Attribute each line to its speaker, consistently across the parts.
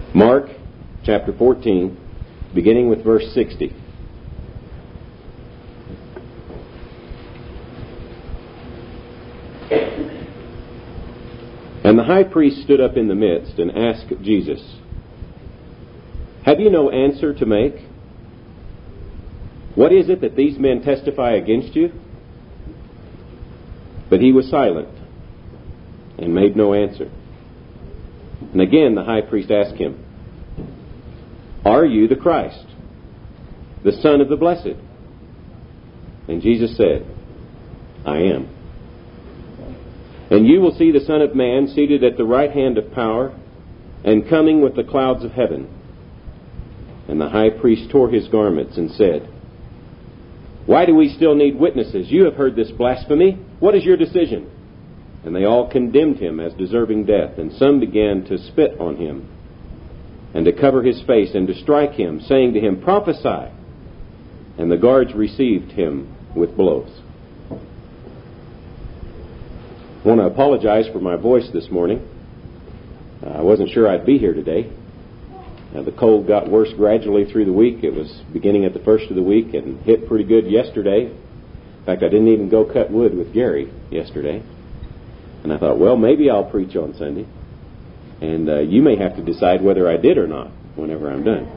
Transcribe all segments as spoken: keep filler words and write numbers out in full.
Speaker 1: Mark chapter fourteen, beginning with verse sixty. And the high priest stood up in the midst and asked Jesus, "Have you no answer to make? What is it that these men testify against you?" But he was silent and made no answer. And again the high priest asked him, "Are you the Christ, the Son of the Blessed?" And Jesus said, "I am. And you will see the Son of Man seated at the right hand of power and coming with the clouds of heaven." And the high priest tore his garments and said, "Why do we still need witnesses? You have heard this blasphemy. What is your decision?" And they all condemned him as deserving death, and some began to spit on him, and to cover his face, and to strike him, saying to him, "Prophesy." And the guards received him with blows. I want to apologize for my voice this morning. Uh, I wasn't sure I'd be here today. Uh, the cold got worse gradually through the week. It was beginning at the first of the week and hit pretty good yesterday. In fact, I didn't even go cut wood with Gary yesterday. And I thought, well, maybe I'll preach on Sunday. And uh, you may have to decide whether I did or not whenever I'm done.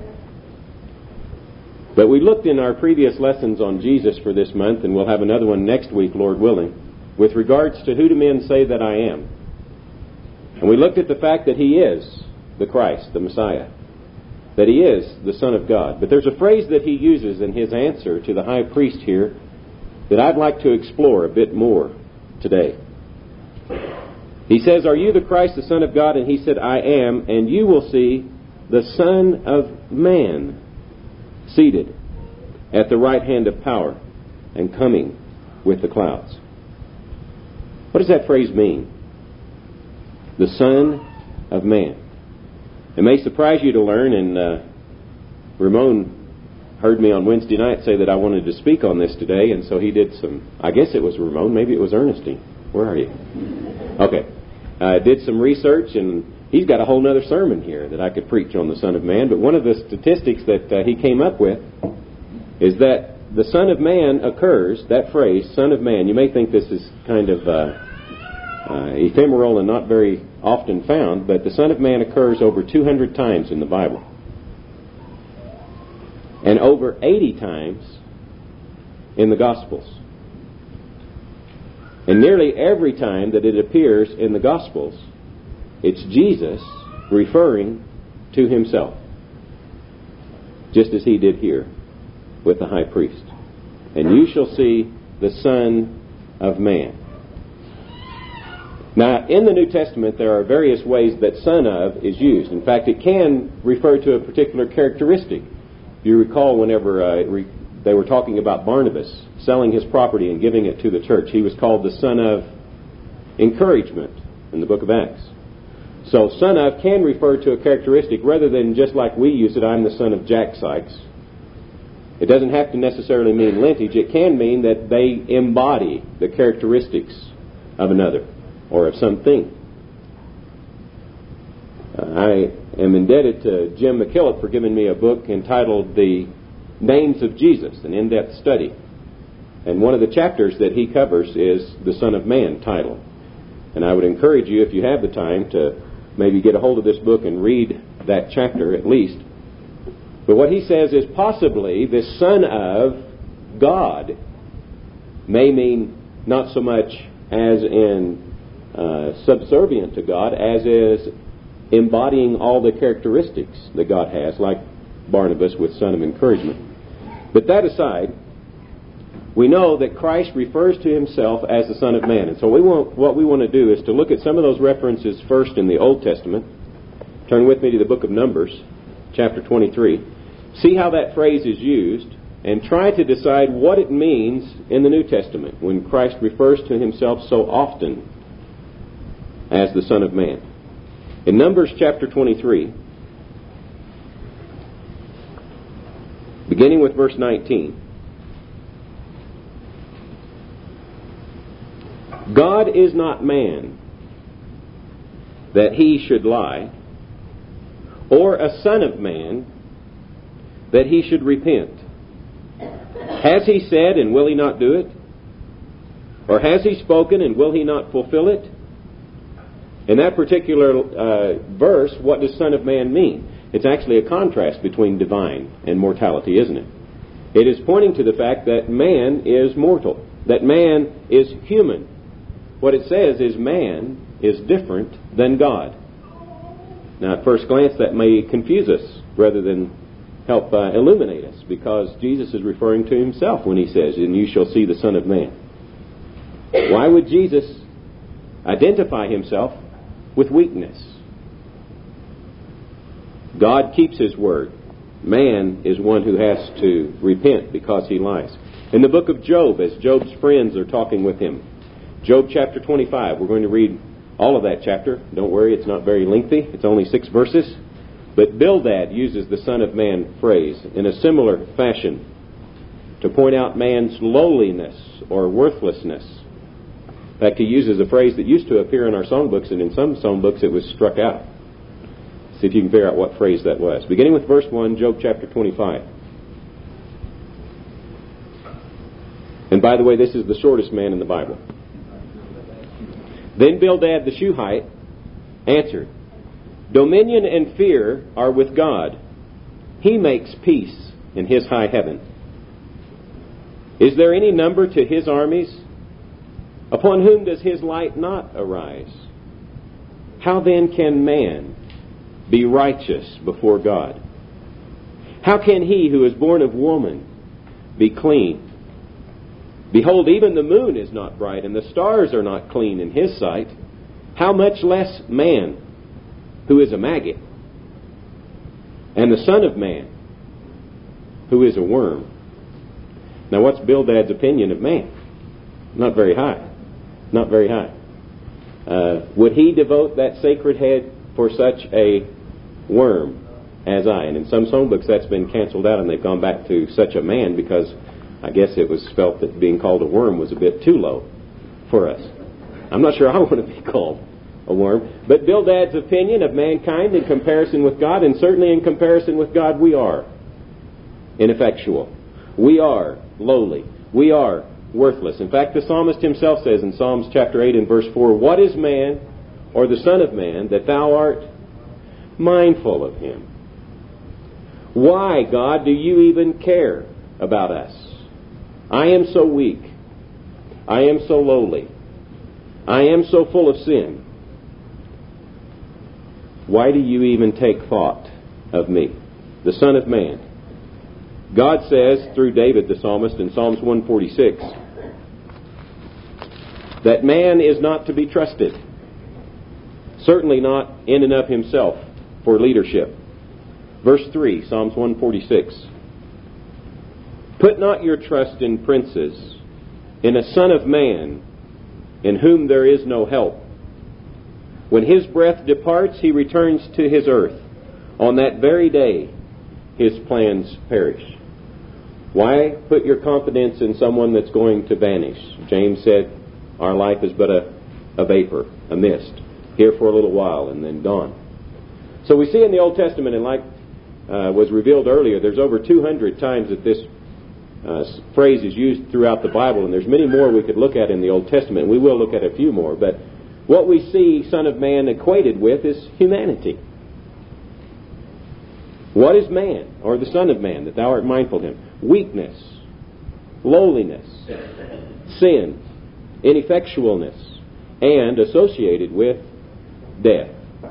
Speaker 1: But we looked in our previous lessons on Jesus for this month, and we'll have another one next week, Lord willing, with regards to who do men say that I am. And we looked at the fact that he is the Christ, the Messiah, that he is the Son of God. But there's a phrase that he uses in his answer to the high priest here that I'd like to explore a bit more today. He says, "Are you the Christ, the Son of God?" And he said, "I am, and you will see the Son of Man seated at the right hand of power and coming with the clouds." What does that phrase mean? The Son of Man. It may surprise you to learn, and uh, Ramon heard me on Wednesday night say that I wanted to speak on this today, and so he did some, I guess it was Ramon, maybe it was Ernestine. Where are you? Okay. I uh, did some research, and he's got a whole other sermon here that I could preach on the Son of Man, but one of the statistics that uh, he came up with is that the Son of Man occurs, that phrase, Son of Man, you may think this is kind of uh, uh, ephemeral and not very often found, but the Son of Man occurs over two hundred times in the Bible. And over eighty times in the Gospels. And nearly every time that it appears in the Gospels, it's Jesus referring to himself, just as he did here with the high priest. "And you shall see the Son of Man." Now, in the New Testament, there are various ways that "son of" is used. In fact, it can refer to a particular characteristic. If you recall, whenever uh, re- they were talking about Barnabas selling his property and giving it to the church, he was called the son of encouragement in the book of Acts. So son of can refer to a characteristic rather than just like we use it, "I'm the son of Jack Sykes." It doesn't have to necessarily mean lineage. It can mean that they embody the characteristics of another or of something. Uh, I am indebted to Jim McKillop for giving me a book entitled "The Names of Jesus," an in-depth study. And one of the chapters that he covers is the Son of Man title. And I would encourage you, if you have the time, to maybe get a hold of this book and read that chapter at least. But what he says is possibly this Son of God may mean not so much as in uh, subservient to God as is embodying all the characteristics that God has, like Barnabas with son of encouragement. But that aside, we know that Christ refers to himself as the Son of Man. And so we want, what we want to do is to look at some of those references first in the Old Testament. Turn with me to the book of Numbers, chapter twenty-three. See how that phrase is used, and try to decide what it means in the New Testament when Christ refers to himself so often as the Son of Man. In Numbers chapter twenty-three, beginning with verse nineteen. God is not man, that he should lie, or a son of man, that he should repent? Has he said, and will he not do it? Or has he spoken, and will he not fulfill it? In that particular uh, verse, what does Son of Man mean? It's actually a contrast between divine and mortality, isn't it? It is pointing to the fact that man is mortal, that man is human. What it says is man is different than God. Now, at first glance, that may confuse us rather than help uh, illuminate us, because Jesus is referring to himself when he says, "And you shall see the Son of Man." Why would Jesus identify himself with weakness? God keeps his word. Man is one who has to repent because he lies. In the book of Job, as Job's friends are talking with him, Job chapter twenty-five, we're going to read all of that chapter. Don't worry, it's not very lengthy. It's only six verses. But Bildad uses the Son of Man phrase in a similar fashion to point out man's lowliness or worthlessness. In fact, he uses a phrase that used to appear in our songbooks, and in some songbooks it was struck out. See if you can figure out what phrase that was. Beginning with verse one, Job chapter twenty-five. And by the way, this is the shortest man in the Bible. Then Bildad the Shuhite answered, "Dominion and fear are with God. He makes peace in his high heaven. Is there any number to his armies? Upon whom does his light not arise? How then can man be righteous before God? How can he who is born of woman be clean? Behold, even the moon is not bright, and the stars are not clean in his sight. How much less man, who is a maggot, and the Son of Man, who is a worm?" Now, what's Bildad's opinion of man? Not very high. Not very high. Uh, would he devote that sacred head for such a worm as I? And in some songbooks that's been canceled out, and they've gone back to such a man, because I guess it was felt that being called a worm was a bit too low for us. I'm not sure I want to be called a worm. But Bildad's opinion of mankind in comparison with God, and certainly in comparison with God, we are ineffectual. We are lowly. We are worthless. In fact, the psalmist himself says in Psalms chapter eight and verse four, "What is man, or the Son of Man, that thou art mindful of him? Why, God, do you even care about us? I am so weak. I am so lowly. I am so full of sin. Why do you even take thought of me?" The Son of Man. God says through David the psalmist in Psalms one forty-six that man is not to be trusted. Certainly not in and of himself for leadership. Verse three, Psalms one forty-six. "Put not your trust in princes, in a son of man, in whom there is no help. When his breath departs, he returns to his earth. On that very day, his plans perish." Why put your confidence in someone that's going to vanish? James said, our life is but a, a vapor, a mist, here for a little while and then gone. So we see in the Old Testament, and like uh, was revealed earlier, there's over two hundred times that this uh, phrase is used throughout the Bible, and there's many more we could look at in the Old Testament. We will look at a few more, but what we see Son of Man equated with is humanity. What is man, or the Son of Man, that thou art mindful of him? Weakness, lowliness, sin, ineffectualness, and associated with death.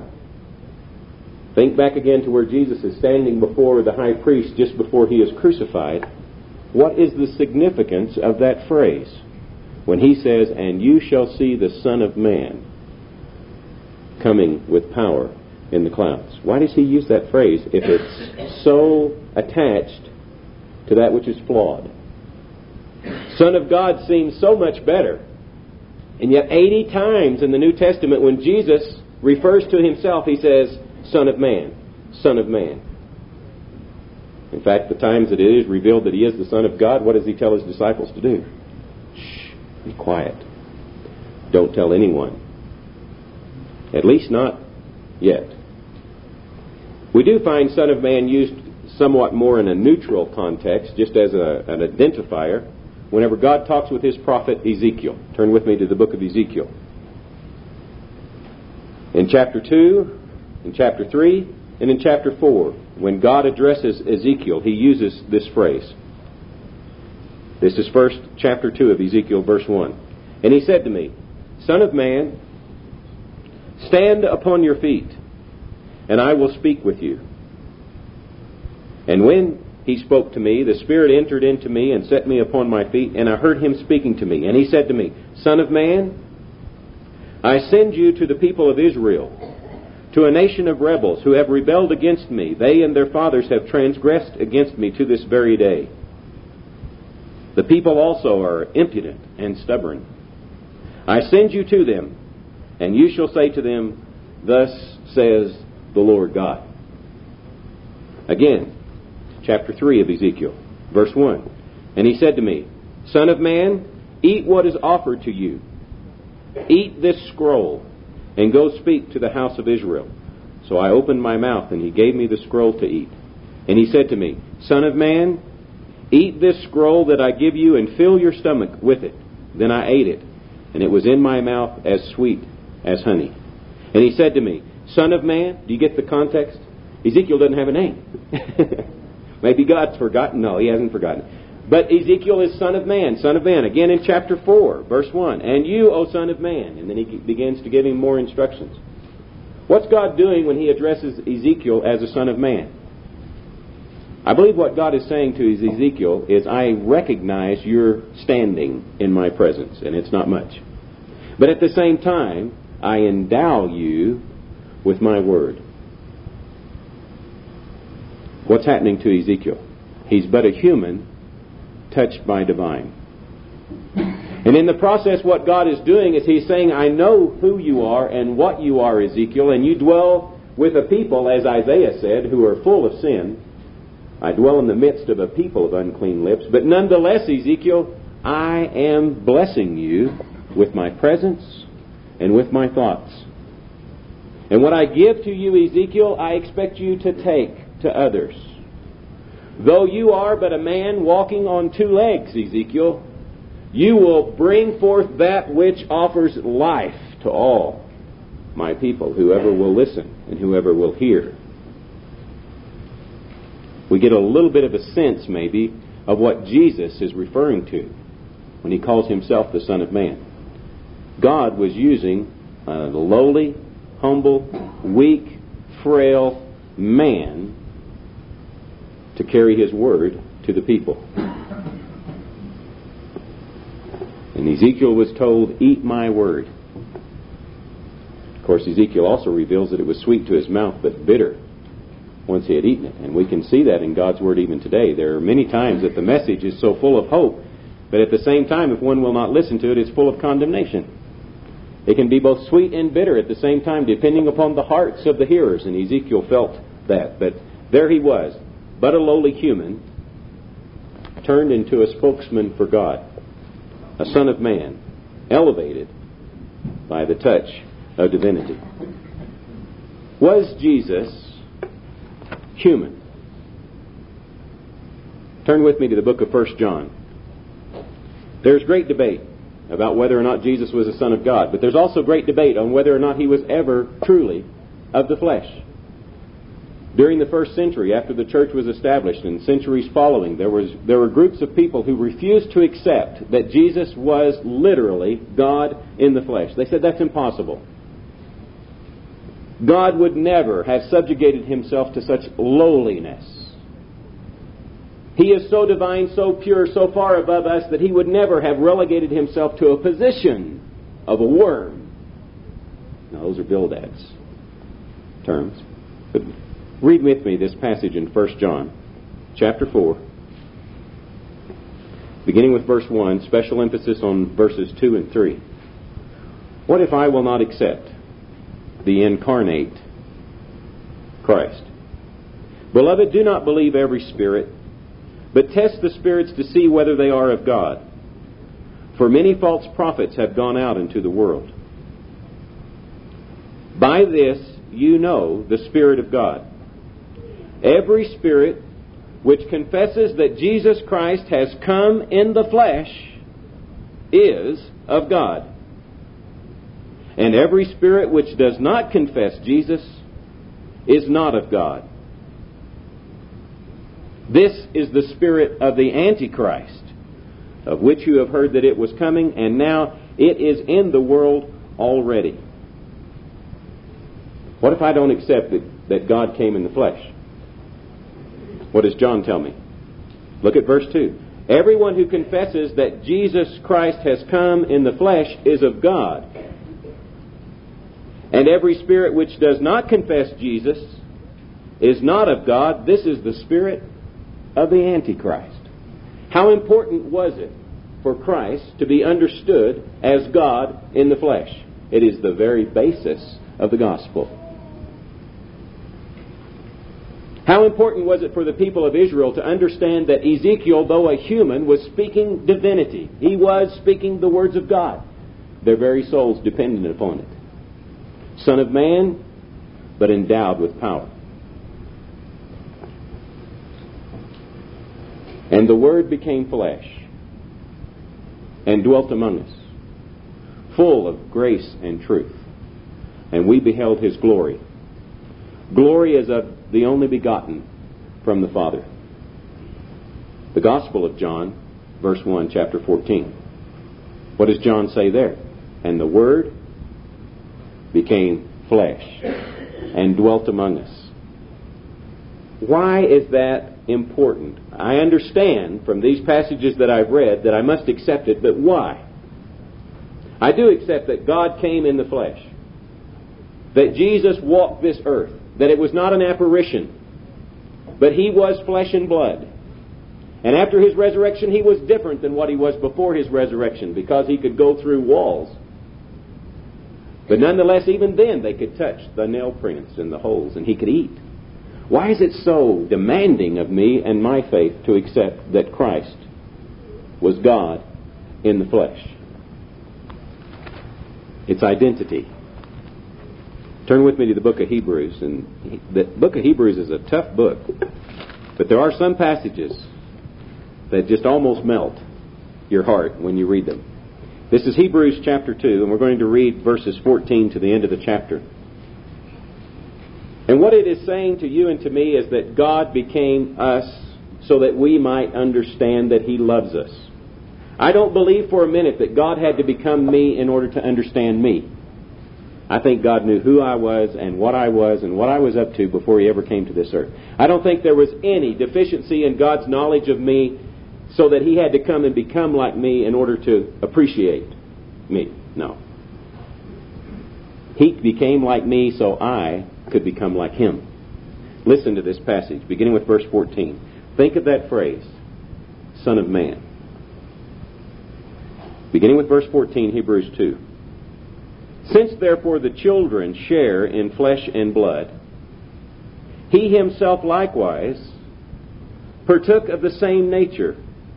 Speaker 1: Think back again to where Jesus is standing before the high priest just before he is crucified. What is the significance of that phrase when he says, "And you shall see the Son of Man coming with power in the clouds"? Why does he use that phrase if it's so attached to that which is flawed? Son of God seems so much better. And yet eighty times in the New Testament when Jesus refers to himself, he says, Son of Man, Son of Man. In fact, the times that it is revealed that he is the Son of God, what does he tell his disciples to do? Shh, be quiet. Don't tell anyone. At least not yet. We do find Son of Man used somewhat more in a neutral context, just as a, an identifier, whenever God talks with His prophet Ezekiel. Turn with me to the book of Ezekiel. In chapter two, in chapter three, and in chapter four, when God addresses Ezekiel, He uses this phrase. This is first chapter two of Ezekiel, verse one. And He said to me, Son of man, stand upon your feet, and I will speak with you. And when He spoke to me, the Spirit entered into me and set me upon my feet, and I heard Him speaking to me. And He said to me, Son of man, I send you to the people of Israel, to a nation of rebels who have rebelled against me. They and their fathers have transgressed against me to this very day. The people also are impudent and stubborn. I send you to them, and you shall say to them, Thus says the Lord God. Again, chapter three of Ezekiel, verse one. And He said to me, Son of man, eat what is offered to you. Eat this scroll, and go speak to the house of Israel. So I opened my mouth, and He gave me the scroll to eat. And He said to me, Son of man, eat this scroll that I give you, and fill your stomach with it. Then I ate it, and it was in my mouth as sweet as honey. And He said to me, Son of man, do you get the context? Ezekiel doesn't have a name. Maybe God's forgotten. No, He hasn't forgotten. But Ezekiel is Son of Man, Son of Man. Again in chapter four, verse one. And you, O Son of Man. And then He begins to give him more instructions. What's God doing when He addresses Ezekiel as a Son of Man? I believe what God is saying to Ezekiel is, I recognize your standing in my presence, and it's not much. But at the same time, I endow you with my word. What's happening to Ezekiel? He's but a human touched by divine. And in the process, what God is doing is He's saying, I know who you are and what you are, Ezekiel, and you dwell with a people, as Isaiah said, who are full of sin. I dwell in the midst of a people of unclean lips. But nonetheless, Ezekiel, I am blessing you with my presence and with my thoughts. And what I give to you, Ezekiel, I expect you to take to others. Though you are but a man walking on two legs, Ezekiel, you will bring forth that which offers life to all my people, whoever will listen and whoever will hear. We get a little bit of a sense, maybe, of what Jesus is referring to when He calls Himself the Son of Man. God was using a lowly, humble, weak, frail man to carry His word to the people. And Ezekiel was told, eat my word. Of course, Ezekiel also reveals that it was sweet to his mouth, but bitter once he had eaten it. And we can see that in God's word even today. There are many times that the message is so full of hope, but at the same time, if one will not listen to it, it's full of condemnation. It can be both sweet and bitter at the same time, depending upon the hearts of the hearers. And Ezekiel felt that. But there he was, but a lowly human, turned into a spokesman for God, a Son of Man, elevated by the touch of divinity. Was Jesus human? Turn with me to the book of First John. There's great debate about whether or not Jesus was a Son of God, but there's also great debate on whether or not He was ever truly of the flesh. During the first century, after the church was established, and centuries following, there was there were groups of people who refused to accept that Jesus was literally God in the flesh. They said that's impossible. God would never have subjugated Himself to such lowliness. He is so divine, so pure, so far above us that He would never have relegated Himself to a position of a worm. Now, those are Bildad's terms. But read with me this passage in First John, chapter four, beginning with verse one, special emphasis on verses two and three. What if I will not accept the incarnate Christ? Beloved, do not believe every spirit, but test the spirits to see whether they are of God. For many false prophets have gone out into the world. By this you know the Spirit of God. Every spirit which confesses that Jesus Christ has come in the flesh is of God. And every spirit which does not confess Jesus is not of God. This is the spirit of the Antichrist, of which you have heard that it was coming, and now it is in the world already. What if I don't accept that, that God came in the flesh? What does John tell me? Look at verse two. Everyone who confesses that Jesus Christ has come in the flesh is of God. And every spirit which does not confess Jesus is not of God. This is the spirit of the Antichrist. How important was it for Christ to be understood as God in the flesh? It is the very basis of the gospel. How important was it for the people of Israel to understand that Ezekiel, though a human, was speaking divinity? He was speaking the words of God. Their very souls depended upon it. Son of man, but endowed with power. And the Word became flesh and dwelt among us, full of grace and truth. And we beheld His glory. Glory as of the only begotten from the Father. The Gospel of John, verse one, chapter fourteen. What does John say there? And the Word became flesh and dwelt among us. Why is that important? I understand from these passages that I've read that I must accept it, but why? I do accept that God came in the flesh, that Jesus walked this earth, that it was not an apparition, but He was flesh and blood. And after His resurrection, He was different than what He was before His resurrection, because He could go through walls. But nonetheless, even then, they could touch the nail prints and the holes, and He could eat. Why is it so demanding of me and my faith to accept that Christ was God in the flesh? It's identity. Turn with me to the book of Hebrews. And the book of Hebrews is a tough book, but there are some passages that just almost melt your heart when you read them. This is Hebrews chapter two, and we're going to read verses fourteen to the end of the chapter. And what it is saying to you and to me is that God became us so that we might understand that He loves us. I don't believe for a minute that God had to become me in order to understand me. I think God knew who I was and what I was and what I was up to before He ever came to this earth. I don't think there was any deficiency in God's knowledge of me so that He had to come and become like me in order to appreciate me. No. He became like me so I could become like Him. Listen to this passage, beginning with verse fourteen. Think of that phrase, Son of Man. Beginning with verse fourteen, Hebrews two. Since therefore the children share in flesh and blood, He Himself likewise partook of the same nature,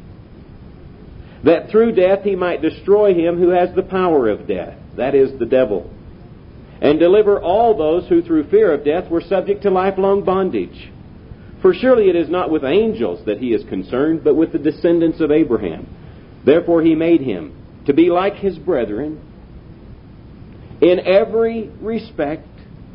Speaker 1: that through death He might destroy him who has the power of death, that is, the devil, and deliver all those who through fear of death were subject to lifelong bondage. For surely it is not with angels that He is concerned, but with the descendants of Abraham. Therefore He made Him to be like His brethren in every respect,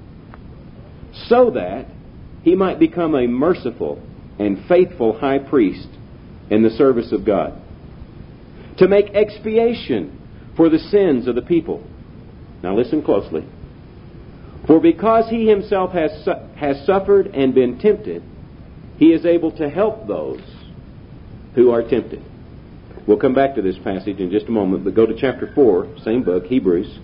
Speaker 1: so that He might become a merciful and faithful high priest in the service of God, to make expiation for the sins of the people. Now listen closely. For because He Himself has su- has suffered and been tempted, He is able to help those who are tempted. We'll come back to this passage in just a moment, but go to chapter four, same book, Hebrews.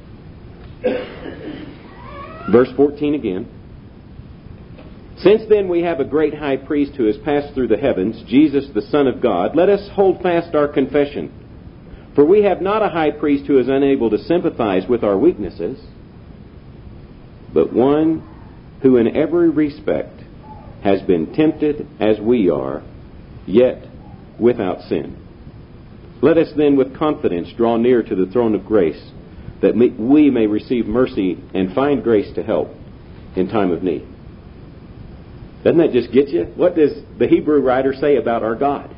Speaker 1: Verse fourteen again. Since then we have a great high priest who has passed through the heavens, Jesus the Son of God, let us hold fast our confession. For we have not a high priest who is unable to sympathize with our weaknesses, but one who in every respect has been tempted as we are, yet without sin. Let us then with confidence draw near to the throne of grace, that we may receive mercy and find grace to help in time of need. Doesn't that just get you? What does the Hebrew writer say about our God?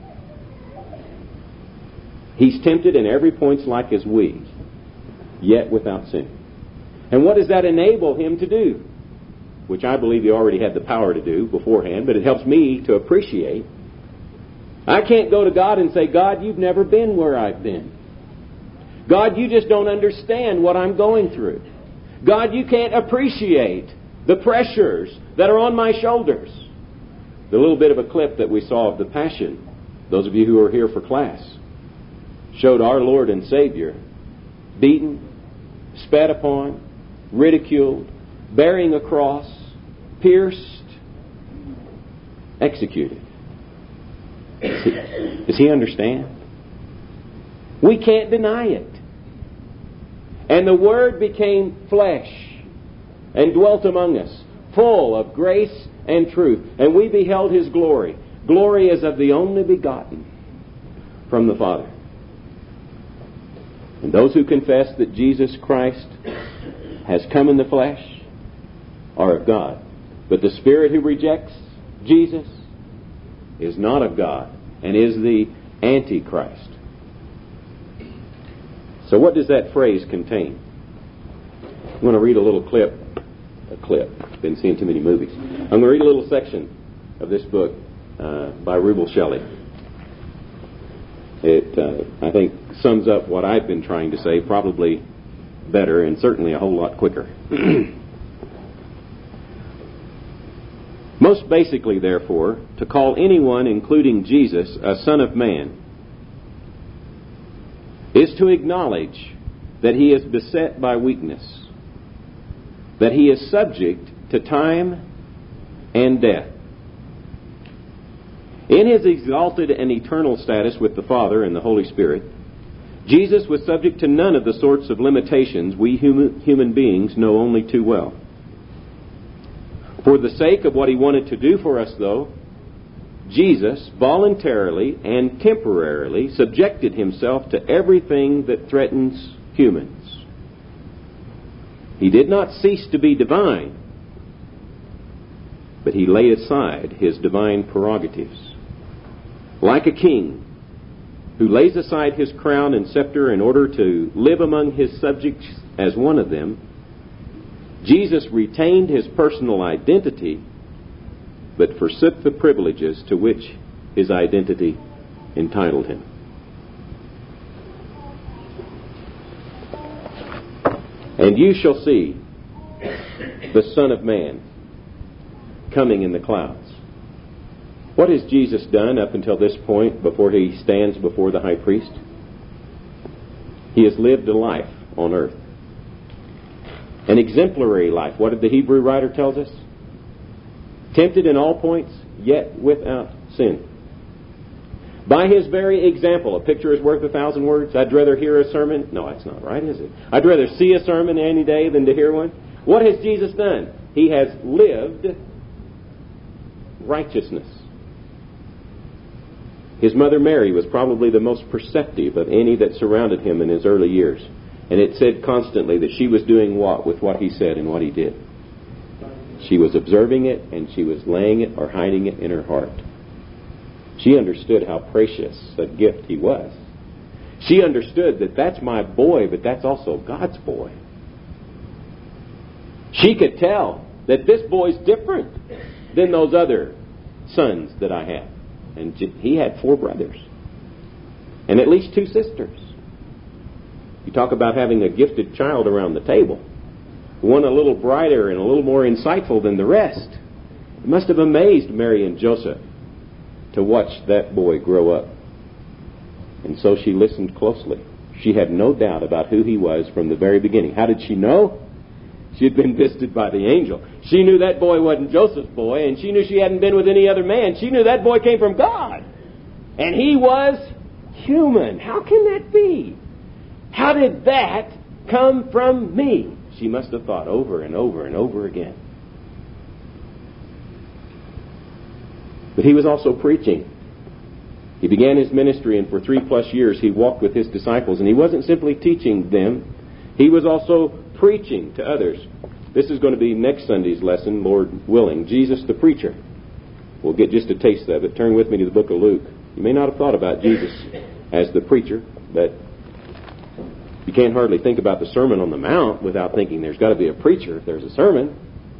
Speaker 1: He's tempted in every point like as we, yet without sin. And what does that enable him to do? Which I believe he already had the power to do beforehand, but it helps me to appreciate. I can't go to God and say, God, you've never been where I've been. God, you just don't understand what I'm going through. God, you can't appreciate the pressures that are on my shoulders. The little bit of a clip that we saw of the Passion, those of you who are here for class, showed our Lord and Savior beaten, spat upon, ridiculed, bearing a cross, pierced, executed. Does he, does he understand? We can't deny it. And the Word became flesh and dwelt among us, full of grace and truth. And we beheld His glory. Glory as of the only begotten from the Father. And those who confess that Jesus Christ has come in the flesh are of God. But the spirit who rejects Jesus is not of God and is the Antichrist. So what does that phrase contain? I'm going to read a little clip. A clip. Been seeing too many movies. I'm going to read a little section of this book uh, by Rubel Shelley. It, uh, I think, sums up what I've been trying to say probably better and certainly a whole lot quicker. Most basically, therefore, to call anyone, including Jesus, a son of man, is to acknowledge that he is beset by weakness, that he is subject to time and death. In his exalted and eternal status with the Father and the Holy Spirit, Jesus was subject to none of the sorts of limitations we human, human beings know only too well. For the sake of what he wanted to do for us, though, Jesus voluntarily and temporarily subjected himself to everything that threatens humans. He did not cease to be divine, but he laid aside his divine prerogatives. Like a king who lays aside his crown and scepter in order to live among his subjects as one of them, Jesus retained his personal identity, but forsook the privileges to which his identity entitled him. And you shall see the Son of Man coming in the clouds. What has Jesus done up until this point before he stands before the high priest? He has lived a life on earth. An exemplary life. What did the Hebrew writer tell us? Tempted in all points, yet without sin. By his very example, a picture is worth a thousand words. I'd rather hear a sermon. No, that's not right, is it? I'd rather see a sermon any day than to hear one. What has Jesus done? He has lived righteousness. His mother Mary was probably the most perceptive of any that surrounded him in his early years. And it said constantly that she was doing what with what he said and what he did. She was observing it and she was laying it or hiding it in her heart. She understood how precious a gift he was. She understood that that's my boy, but that's also God's boy. She could tell that this boy's different than those other sons that I have. And he had four brothers and at least two sisters. You talk about having a gifted child around the table, one a little brighter and a little more insightful than the rest. It must have amazed Mary and Joseph to watch that boy grow up. And so she listened closely. She had no doubt about who he was from the very beginning. How did she know? She had been visited by the angel. She knew that boy wasn't Joseph's boy, and she knew she hadn't been with any other man. She knew that boy came from God. And he was human. How can that be? How did that come from me? She must have thought over and over and over again. But he was also preaching. He began his ministry, and for three plus years he walked with his disciples. And he wasn't simply teaching them. He was also preaching to others. This is going to be next Sunday's lesson, Lord willing. Jesus the preacher. We'll get just a taste of it. Turn with me to the book of Luke. You may not have thought about Jesus as the preacher, but you can't hardly think about the Sermon on the Mount without thinking there's got to be a preacher if there's a sermon.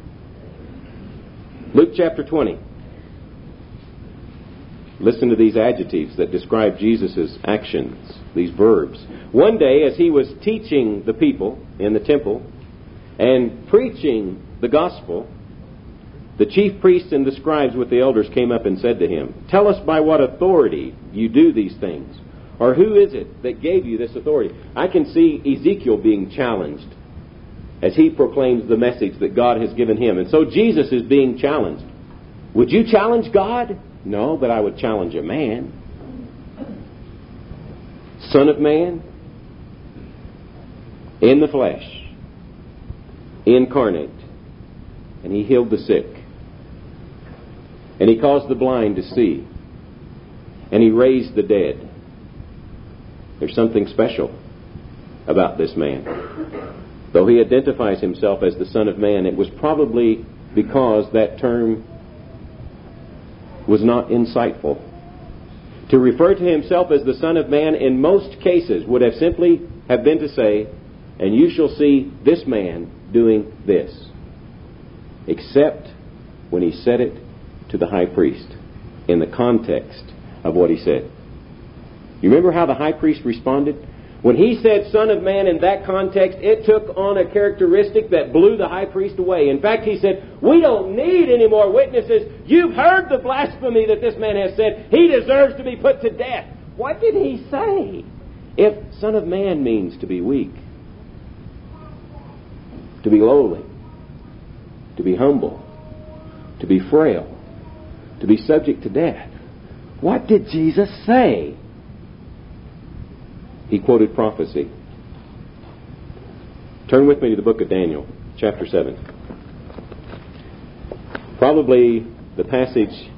Speaker 1: Luke chapter twenty. Listen to these adjectives that describe Jesus' actions, these verbs. One day, as he was teaching the people in the temple and preaching the gospel, the chief priests and the scribes with the elders came up and said to him, "Tell us by what authority you do these things, or who is it that gave you this authority?" I can see Ezekiel being challenged as he proclaims the message that God has given him. And so Jesus is being challenged. Would you challenge God? No, but I would challenge a man. Son of man, in the flesh, incarnate. And he healed the sick. And he caused the blind to see. And he raised the dead. There's something special about this man. Though he identifies himself as the Son of Man, it was probably because that term was not insightful. To refer to himself as the Son of Man in most cases would have simply have been to say, "And you shall see this man doing this." Except when he said it to the high priest in the context of what he said. You remember how the high priest responded? When he said Son of Man in that context, it took on a characteristic that blew the high priest away. In fact, he said, "We don't need any more witnesses. You've heard the blasphemy that this man has said. He deserves to be put to death." What did he say? If Son of Man means to be weak, to be lowly, to be humble, to be frail, to be subject to death, what did Jesus say? He quoted prophecy. Turn with me to the book of Daniel, chapter seven. Probably the passage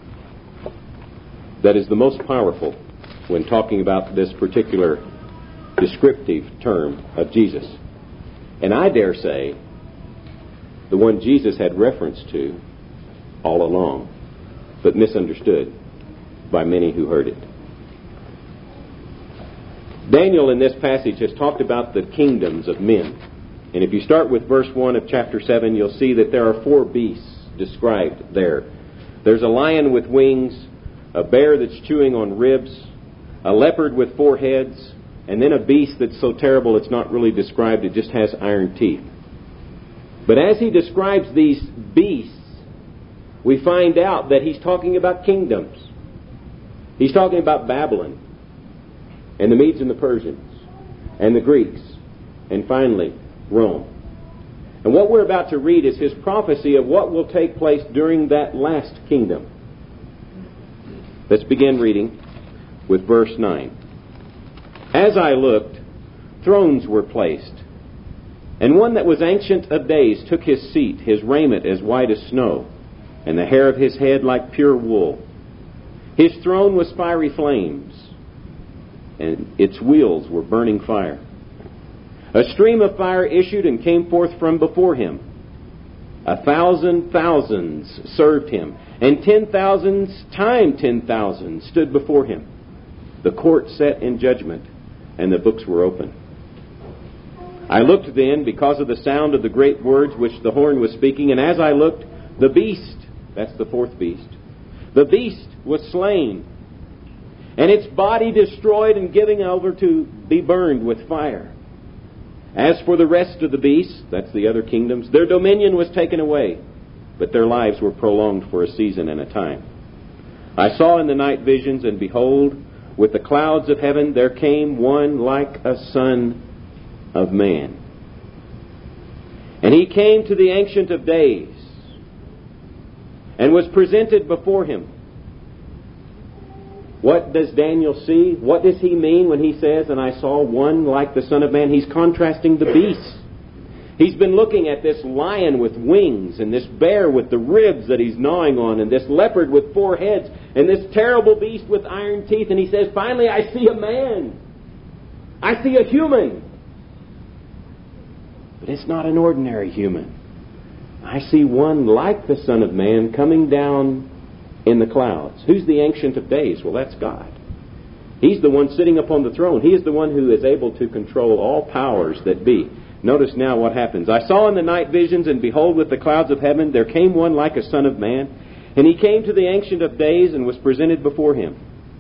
Speaker 1: that is the most powerful when talking about this particular descriptive term of Jesus. And I dare say the one Jesus had reference to all along, but misunderstood by many who heard it. Daniel in this passage has talked about the kingdoms of men. And if you start with verse one of chapter seven, you'll see that there are four beasts described there. There's a lion with wings, a bear that's chewing on ribs, a leopard with four heads, and then a beast that's so terrible it's not really described, it just has iron teeth. But as he describes these beasts, we find out that he's talking about kingdoms. He's talking about Babylon, and the Medes and the Persians, and the Greeks, and finally, Rome. And what we're about to read is his prophecy of what will take place during that last kingdom. Let's begin reading with verse nine. "As I looked, thrones were placed, and one that was ancient of days took his seat, his raiment as white as snow, and the hair of his head like pure wool. His throne was fiery flames, and its wheels were burning fire. A stream of fire issued and came forth from before him. A thousand thousands served him, and ten thousands times ten thousands stood before him. The court sat in judgment, and the books were open. I looked then because of the sound of the great words which the horn was speaking, and as I looked, the beast," that's the fourth beast, "the beast was slain, and its body destroyed and given over to be burned with fire. As for the rest of the beasts," that's the other kingdoms, "their dominion was taken away, but their lives were prolonged for a season and a time. I saw in the night visions, and behold, with the clouds of heaven there came one like a son of man. And he came to the Ancient of Days, and was presented before him." What does Daniel see? What does he mean when he says, "And I saw one like the Son of Man"? He's contrasting the beasts. He's been looking at this lion with wings, and this bear with the ribs that he's gnawing on, and this leopard with four heads, and this terrible beast with iron teeth. And he says, finally, I see a man. I see a human. But it's not an ordinary human. I see one like the Son of Man coming down in the clouds. Who's the Ancient of Days? Well, that's God. He's the one sitting upon the throne. He is the one who is able to control all powers that be. Notice now what happens. I saw in the night visions, and behold, with the clouds of heaven, there came one like a Son of Man. And he came to the Ancient of Days and was presented before him.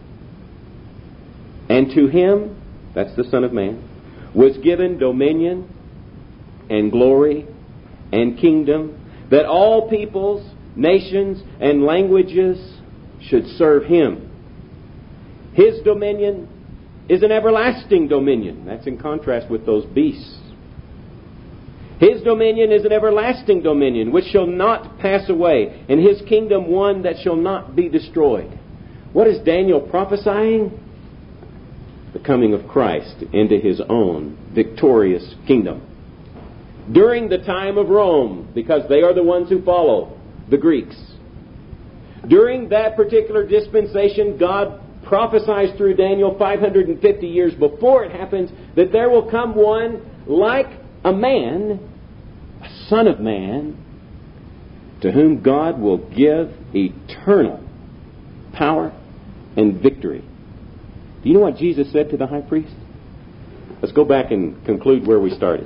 Speaker 1: And to him, that's the Son of Man, was given dominion and glory and kingdom, that all peoples, nations, and languages should serve him. His dominion is an everlasting dominion. That's in contrast with those beasts. His dominion is an everlasting dominion which shall not pass away, and his kingdom one that shall not be destroyed. What is Daniel prophesying? The coming of Christ into his own victorious kingdom. During the time of Rome, because they are the ones who follow the Greeks. During that particular dispensation, God prophesies through Daniel five hundred fifty years before it happens that there will come one like a man, a Son of Man, to whom God will give eternal power and victory. Do you know what Jesus said to the high priest? Let's go back and conclude where we started.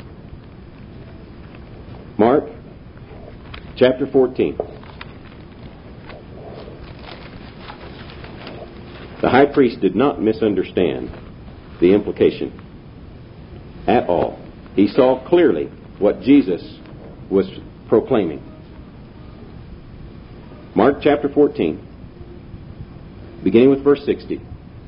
Speaker 1: Mark chapter fourteen. The high priest did not misunderstand the implication at all. He saw clearly what Jesus was proclaiming. Mark chapter fourteen, beginning with verse sixty.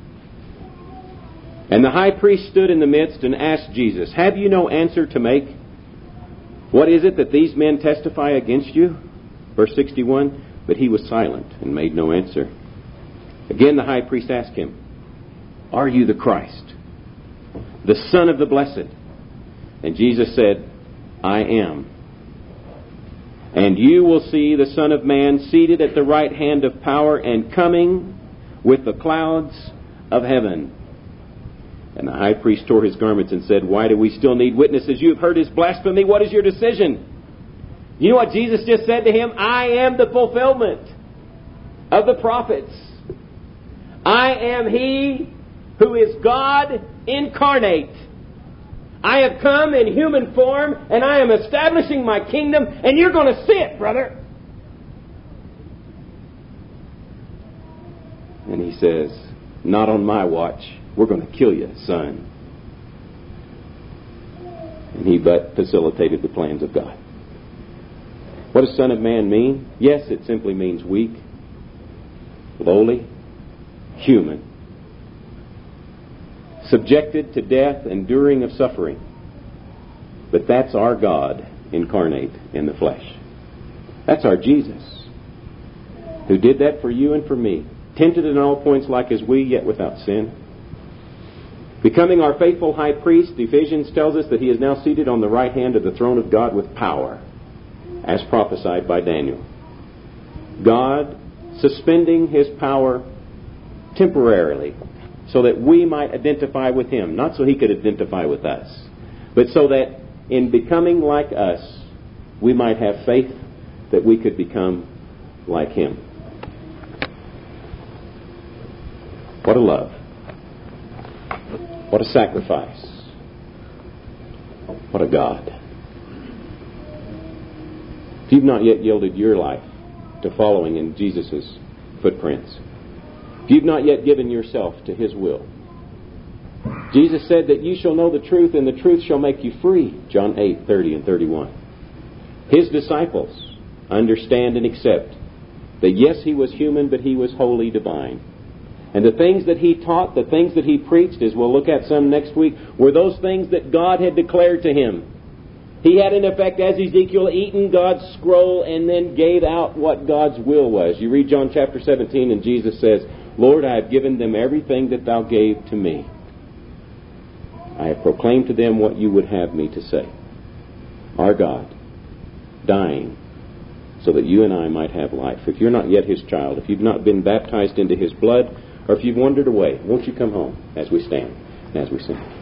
Speaker 1: And the high priest stood in the midst and asked Jesus, "Have you no answer to make? What is it that these men testify against you?" Verse sixty-one, but he was silent and made no answer. Again the high priest asked him, "Are you the Christ, the Son of the Blessed?" And Jesus said, "I am. And you will see the Son of Man seated at the right hand of power and coming with the clouds of heaven." And the high priest tore his garments and said, "Why do we still need witnesses? You have heard his blasphemy. What is your decision?" You know what Jesus just said to him? "I am the fulfillment of the prophets. I am He who is God incarnate. I have come in human form, and I am establishing my kingdom, and you're going to see it, brother." And he says, "Not on my watch. We're going to kill you, son." And he but facilitated the plans of God. What does Son of Man mean? Yes, it simply means weak, lowly, human, subjected to death, enduring of suffering. But that's our God incarnate in the flesh. That's our Jesus, who did that for you and for me, tempted in all points like as we, yet without sin. Becoming our faithful high priest, Ephesians tells us that he is now seated on the right hand of the throne of God with power, as prophesied by Daniel. God suspending his power temporarily so that we might identify with him, not so he could identify with us, but so that in becoming like us, we might have faith that we could become like him. What a love. What a sacrifice. What a God. If you've not yet yielded your life to following in Jesus' footprints, if you've not yet given yourself to his will, Jesus said that you shall know the truth, and the truth shall make you free. John eight, thirty and thirty-one. His disciples understand and accept that yes, he was human, but he was wholly divine. And the things that he taught, the things that he preached, as we'll look at some next week, were those things that God had declared to him. He had, in effect, as Ezekiel, eaten God's scroll and then gave out what God's will was. You read John chapter seventeen, and Jesus says, "Lord, I have given them everything that thou gave to me. I have proclaimed to them what you would have me to say." Our God, dying so that you and I might have life. If you're not yet his child, if you've not been baptized into his blood, or if you've wandered away, won't you come home as we stand, as we sing?